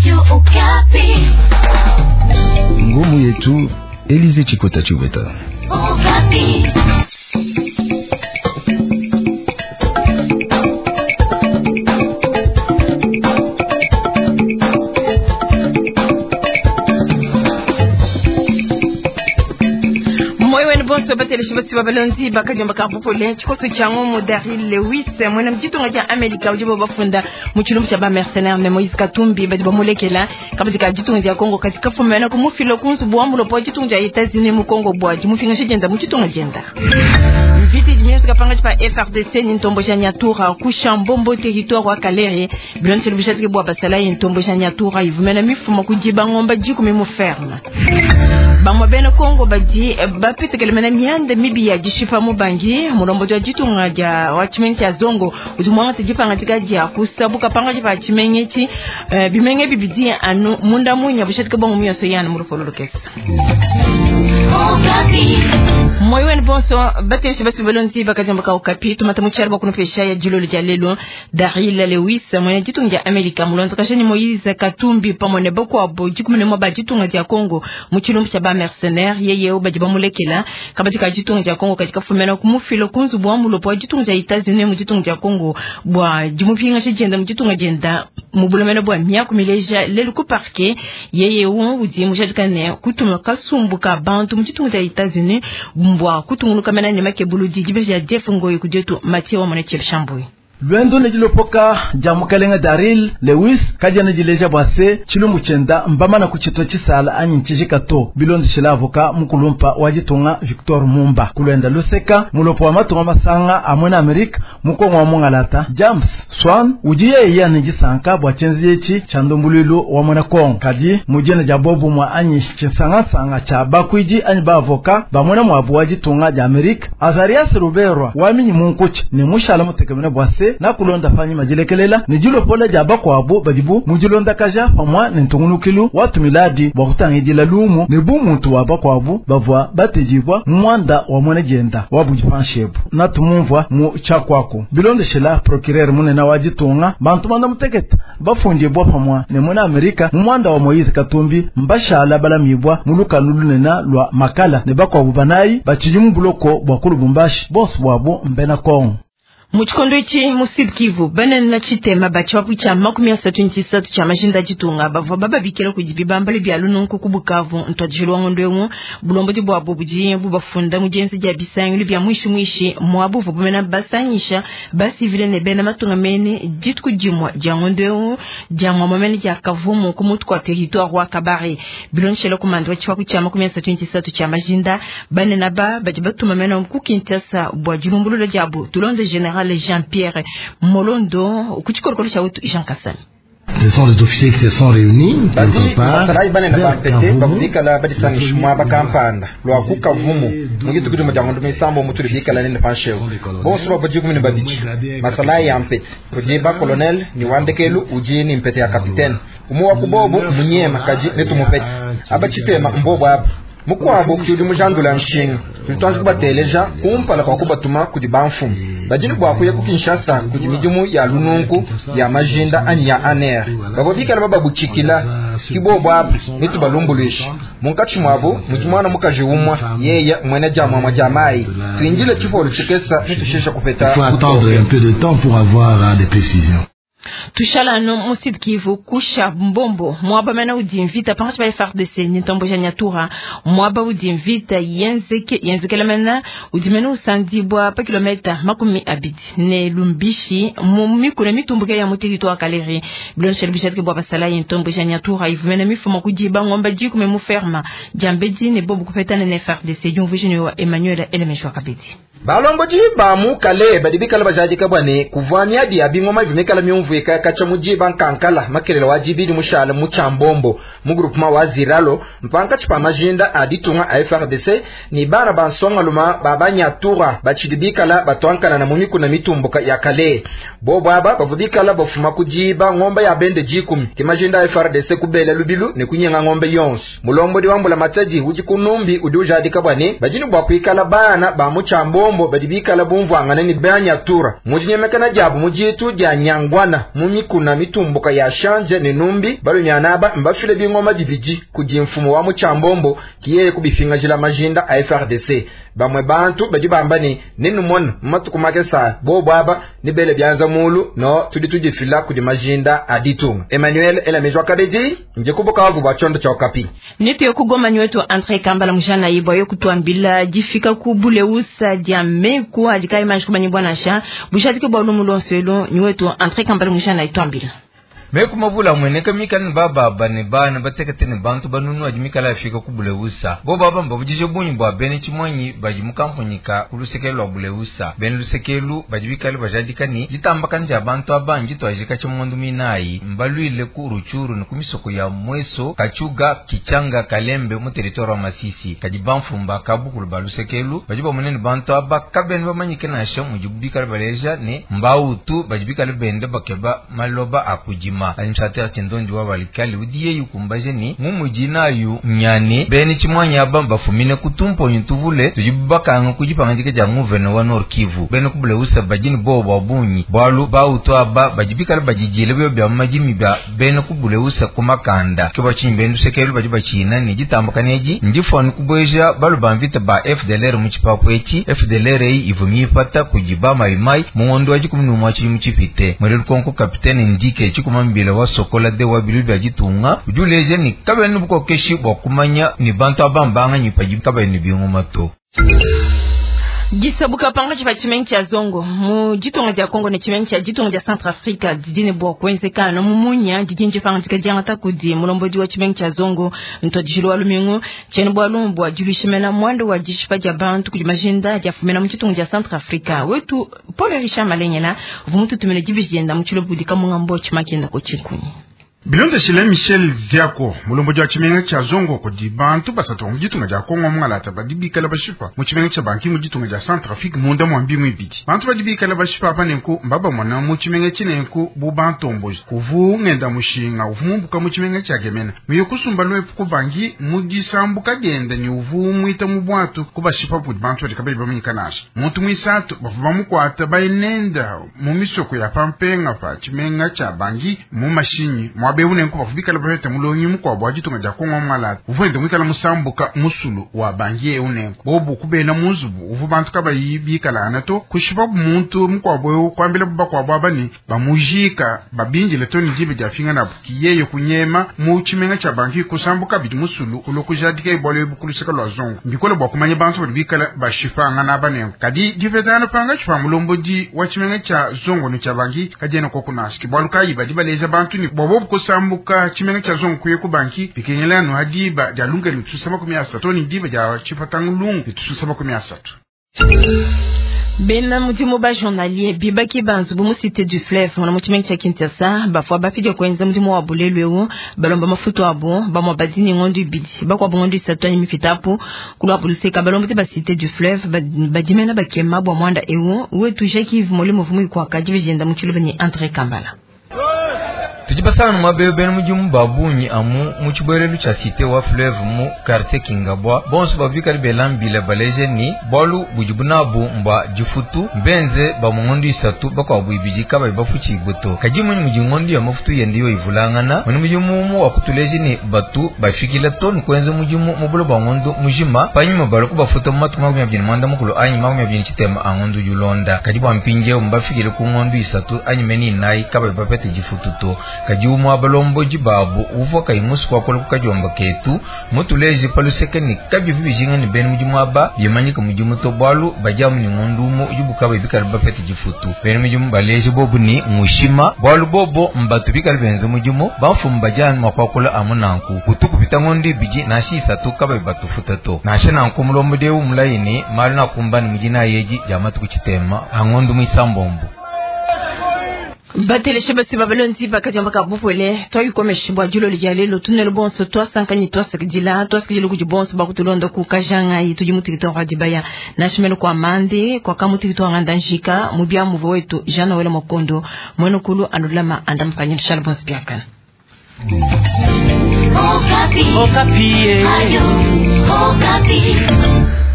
Radio Okapi. Ngumu yetu Elize Chikota Chubeta. Okapi. Bonso batele shibasi babalonzi bakajamba kapopole chikoso chango Daryl Lewis mwana mjitonga ja Amerika ujibo bafunda mu chilumbu cha ba mercenaire ne Moïse Katumbi badi bamulekela kabika jitonga ja Kongo katika fomena ko mufilo kunsu bwamulo po jitonga ja États-Unis mu Kongo bwaji mufinga shigenda mu jitonga jenda viti diminusi kapanga pa FRDC ni ntombo ja Nyatura kushambombo territoire wa Kalere bilonse lubishatike bwa basala yi ntombo ja Nyatura ivumena mifumo kujiba ngomba jiku mu ferme bamwa bena Kongo badi bapite kelemena miande mibi ya jishifa mubangi mulombo ja jitunga ja wachimengi ya zongo utumwanga tijipanga tikaja kusabuka panga jipa chimenyechi bimenge bibidi anu munda munya bushatika bongo miyoso yana murufololokesa moyo wen bonso bateshi basi balonzi bakajamba ka Okapi tumata mucharba kuno pesha ya jilo lya lelo Daryl Lewis mwenye jitunga Amerika mulonzo kasheni Moïse Katumbi pamone boko abo jikumene mwa bajitunga ya Kongo muchilumbu cha ba mercenaire yeye obajiba mulekela kabatika jitunga ya Kongo katika fumena kumufilo kunzu bwa mulopo jitunga ya États-Unis mu jitunga ya Kongo bwa jimupinga shigenda mu jitunga jenda mubulomena bwa myako mileja lelu ku parquet yeye uji mushadikane kutuma kasumbuka bantu mu jitunga ya États-Unis mbwa kutunguluka mena ne makebulu jibe ya Jeff Ngoyi kujetu Mathieu wa mwana Chelshamboy Luendo nejilopoka jamukalenga Daryl Lewis kajana jileja bwase chilumbu chenda mbamana kuchito chisala anyi nchijikato bilondi shilavoka mukulumpa wajitunga Victor Mumba kulenda luseka mulopo wa matunga masanga amwena Amerika mukongo wa mungalata James Swan ujiye iya nijisanka bwachenzi yechi chandombulilo wa mwena Kongo kadi mujene jabobu mwa anyi chisanga cha bakuiji anyi bavoka bamwena mwabu wajitunga ja Amerika Azarias Ruberwa waminyi munkuchi ni mushala mutekemene bwase na kulonda fanyi majelekelela ni jilo pole jaba kwa abo badibu mujilonda kaja pamwa nintungunukilu watu miladi wakutangijila lumu ni bu muntu waba kwa abo bavwa batejibwa mwanda wa mwene jenda wabu jifanshebu na tumunvwa mu chakwako bilonde shela procureur mune na wajitunga bantu manda muteketa bafundibwa pamwa ni mwene Amerika mwanda wa Moïse Katumbi mbashala bala mibwa muluka nulunena lwa makala ne bakwa bubanayi bachijimu buloko bwakulu bumbashi boss bwabo mbena Kongo Muchikondo ichi Musib Kivu banana na chitema bachi wapucha makumi ya 37 cha majinda jitunga bavo baba bikela kujibiba mbali bialuno kukubukavu ntwajilwa ngondwengu bulombo jibwa bubuji bubafunda mujenzi ja bisanyu libya mwishi mwabuvu bumena basanyisha basi vile nebena matunga mene jitu kujimwa ja ngondwengu ja mwamamene ja kavumu kumutu kwa territoire wa Kabare bilonshelo kumandwa chiwapucha makumi ya 37 cha majinda banana bajibatu mamena mkukintasa bwa jilumbulu jabu tulonde general Jean-Pierre Molondo kuchikorokolo cha wetu Jean Kasami. Ce sont les officiers qui se sont réunis quelque part. Sarai banena bampete babika la badisani shuma bakampanda lwa kukavumu mugitu kudu majango misambo mutuli bika la nene pansheo bonso babajigumi ne badichi masalai yampete kujiba colonel ni wandekelu ujini mpete ya capitaine umuwa kubobo munyema kaji netu mupete abachitema mbobo aba mukwabo kudi mujandula nshinga tulitwanza kubateleja kumpala kwa kubatuma kudi banfumu bajini bwaku ya kukinshasa kudi mijimu ya lununku ya majinda ani ya aner babobika na bababuchikila kibobo aba nitu balumbuluishi munkachi mwabo mujimwana mukajiumwa yeye mwene jamwa majamai tuinjile chifo luchikesa nitushisha kupeta il faut attendre un peu de temps pour avoir des précisions. Tushala no Musib Kivu kusha mbombo mwaba mena udinvita pangachi ba FRDC nitombo ja Nyatura mwaba udinvita yenzekela mena udimena usandibwa pa kilomita makumi abidi ne lumbishi mumikule mitumbuke ya territoire Kaleri bilonshel bishatke bwa basala nitombo ja Nyatura ivumena mifumo kujiba ngomba jiku me muferma jambedi ne bobu kupetana ne FRDC jumvishini wa Emmanuel Elemeshwa Kabedi balomboji bamu kale badibikala bajadika bwane kuvania dia bingoma vimekala myumvu kacha mujiba nkankala makelela wajibidi mushala muchambombo mu groupement wa Ziralo mpanka chipa majinda aditunga FRDC ni bara bansonga luma babanya tura bachidibikala batwankana na mumiku na mitumbuka ya kale bobo aba bavudikala bafuma kujiba ngomba ya bende jikumi kimajinda FRDC kubela lubilu ne kunyenga ngombe yonsi mulombo di wambula mataji ujikunumbi udujadika bwane bajini bwakuikala bana ba muchambombo chambombo badibika la bomvu anganani banya tura mujinyemekana jabu mujitu ja nyangwana mumikuna mitumbuka ya shanje ni numbi balo nyanaba mbafile bingoma dibiji kujimfumo wa mu chambombo kiye kubifinga jila majinda a FRDC bamwe bantu badibambani ninumon matukumake sa bo baba nibele byanza mulu no tuditujifila kujimajinda aditunga Emmanuel Elamezwa Kabeji nje kuboka wavu bachondo cha Okapi nitu yokugoma nywetu Andre Kambala mjana ibo yokutuambila jifika kubuleusa diameku adika image kumani bwana sha bushadike bwa mulonselo nywetu Andre Kambala mjana itwambila Meku mabula mweneka mikani baba bane bana batekatene bantu banunu ajimikala afika kubuleusa. Bo baba mbabujije bunyi bwa bene chimwanyi bajimukamponyika ulusekelu abuleusa. Bene lusekelu bajibikali bajadikani litambakani ja bantu abanji twajika chimondu minayi mbaluile ku Ruchuru nukumisoko ya Mweso Kachuga Kichanga Kalembe mu territoire Masisi. Kajibamfumba kabukulu balusekelu bajiba munene bantu aba kabene bamanyike na sha mujibikali baleja ne mbautu bajibikali bende bakeba maloba akujima alimshatera chendondi wa balikali udiye yukumbaje ni mumujina yu nyane beni chimwanya abamba fumine kutumpo nyutuvule tujibaka ngukujipanga jike ja nguveno wa Nord Kivu beni kubule usa bajini bo babunyi balu bauto aba bajibika bajijile byo bya majimi bya beni kubule usa kumakanda kiba chimbendu sekelu bajiba china ni gitambaka neji njifoni kubweja balu bamvita ba FDLR muchipapo echi FDLR ivumi pata kujiba maimai muondo ajikumuni umwachi mchipite mweleru konko kapitene ndike chikuma bila wa sokola de wa bilu bya gitunga ujuleje ni kabene buko keshi bokumanya ni bantu abambanga nyipaji kabene byungumato Gisabuka panga chipa chimengi cha zongo mu jitonga ja Kongo ne chimengi cha jitonga ja Centrafrica didine bo kwenzeka no mumunya didinje panga tikajanga takudi mulomboji wa chimengi cha zongo ntodijilo wa lumingo chene bwa lombo ajibishimena mwando wa jishipa ja bantu kujimajinda ja fumena mu chitonga ja Centrafrica wetu Paul Richard Malenyela vumutu tumene jibishenda mu chilo budika mu ngambo chimakenda ko chikunyi Bilonde shile Michel Ziako mulomboji wa chimenga cha zongo ko di bantu basato mujitunga ja Kongo mngalata badibikala bashipa mu chimenga cha banki mujitunga ja Centrafrique munda mwambi mwibiti bantu badibikala bashipa apanenko mbaba mwana mu chimenga chinenko bu bantombo kuvu ngenda mushinga uvumbuka mu chimenga cha gemena muyo kusumba lwe ku bangi mugisambuka genda ni uvu mwita mu bwatu kubashipa bu bantu badikabe bamikanashi muntu mwisatu bavuba mu kwata bayinenda mu misoko ya pampenga pa chimenga cha bangi mu mashinyi beune nko bafubika labahete mulonyi mukwa bwajitunga ja Kongo mmalata uvende mwikala musambuka musulu wa bangie unenko bobu kubena muzubu uvu bantu kabayibika lanato kushipa muntu mukwa bwe kwambila baba kwa bani bamujika babinji letoni jibe ja finga na kiyeyo kunyema mu chimenga cha bangi kusambuka bidi musulu kulokujadika ibole bukuluseka lwa zongo mbikola bwa kumanya bantu badibikala bashifa ngana banenko kadi divetana panga chfa mulomboji wa chimenga cha zongo no cha bangi kajena kokunaski bwaluka ibadiba leza bantu ni bobo sambuka chimenga cha zongo kuye ku banki pikengelano hadiba jalunga litusaba kumyasa toni diba ja chifatangulungu litusaba kumyasa Bena mutimo ba journalier bibaki banzu bu musite du fleuve mona mutimengi cha Kinshasa bafwa bafije kwenza mutimo wa bulelwewo balomba mafuto abo bamwa badini ngondu ibidi bakwa bongondo isatani mifitapo kulwa puluseka balomba te ba cité du fleuve badimena bakema bwa mwanda ewo wetu Jacques Molimo vumu kwa kajive jenda mutilo bani Andre Kambala tujibasana mabebe mujimu babunyi amu muchibwelelu cha cité wa fleuve mu quartier Kingabwa bonso bavika libelambile baleje ni bolu bujibunabu mba jifutu benze ba mungondo isatu bakwa buibijika bafuchi igboto kajimu mujingondo ya mafutu yendiyo ivulangana muni mujimu mu wakutuleje ni batu bafikila ton kwenze mujimu mubulo bangondo mujima panyuma baloku bafuta matuma byabyin manda mukulo anyima byabyin chitema angondo yulonda kajibu ampinje mbafikile ku ngondo isatu anyimeni nayi kabapete jifututo kajumu abalomboji babu uvo kaimusu kwa kolo kajomba ketu mutuleje paluseke ni kabyo vibijinga ni benu mujimu aba yemanyika mujimu tobalu bajamu ni ngondumo ujubuka bikala bafete jifutu benu mujimu baleje bobu ni mushima balu bobo mbatu bikala benzo mujimu bafu mbajani makwakola amunanku kutuku bitangondi biji nashi isatu kaba batufuta to nashe nanku mulomode umulaini malu na kumbani mujina yeji jamatu kuchitema angondu misambombo Batele sheba siba balonzi bakati ambaka bufole toi komeshibwa julo lijalelo tunelo bonso toi sankani toi sakdila toi skilo kujibonso bakutulonda ku kajanga yitu to radibaya nashimelo kwa mande kwa kamuti to ngandanjika mubya muvo wetu jana wele mokondo mweno kulu anulama andamfanyira shalbons byakana Okapi. Okapi. Ayo. Okapi.